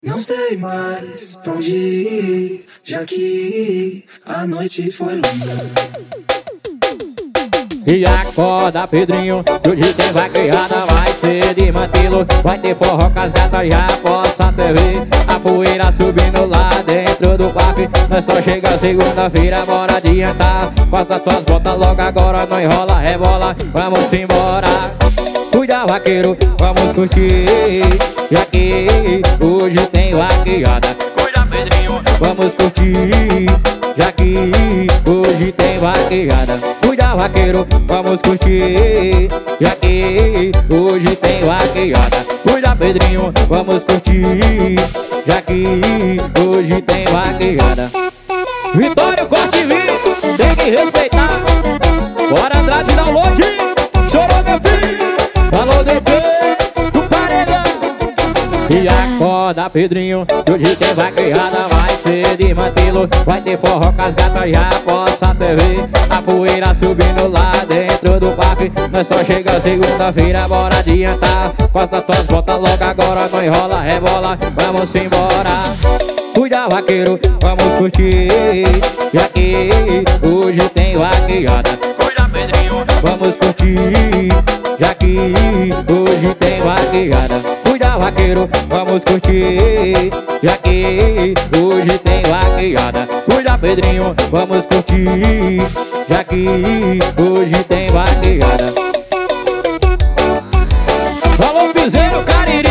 Não sei mais pra onde ir, já que a noite foi longa. E acorda, Pedrinho, que hoje tem vaquejada, vai ser de Mantilo. Vai ter forró com as gatas, já posso até ver a poeira subindo lá dentro do parque. Nós só chega segunda-feira, bora adiantar. Passa tuas botas logo agora, não enrola, rebola, vamos embora. Cuida, vaqueiro, vamos curtir, já que hoje tem vaquejada. Cuida, Pedrinho, vamos curtir, já que hoje tem vaquejada. Cuida, vaqueiro, vamos curtir, já que hoje tem vaquejada. Cuida, Pedrinho, vamos curtir, já que hoje tem vaquejada. Vitório, corte e vinho, tem que respeitar. Bora, Andrade, download. Chorou, meu filho. Falou, DP do paredão. E acorda, Pedrinho, que hoje tem vaquejada, vai ser de Mantilo. Vai ter forró com as gatas, já posso até ver a poeira subindo lá dentro do parque. Nós só chega segunda-feira, bora adiantar. Costa tuas botas logo agora, não enrola, rebola, vamos embora. Cuida, vaqueiro, vamos curtir, já que hoje tem vaquejada. Cuida, Pedrinho, vamos curtir, já que hoje tem vaquejada. Cuida, vaqueiro, vamos curtir, já que hoje tem vaquejada. Cuida, Pedrinho, vamos curtir, já que hoje tem vaquejada. Falou, Piseiro, Cariri.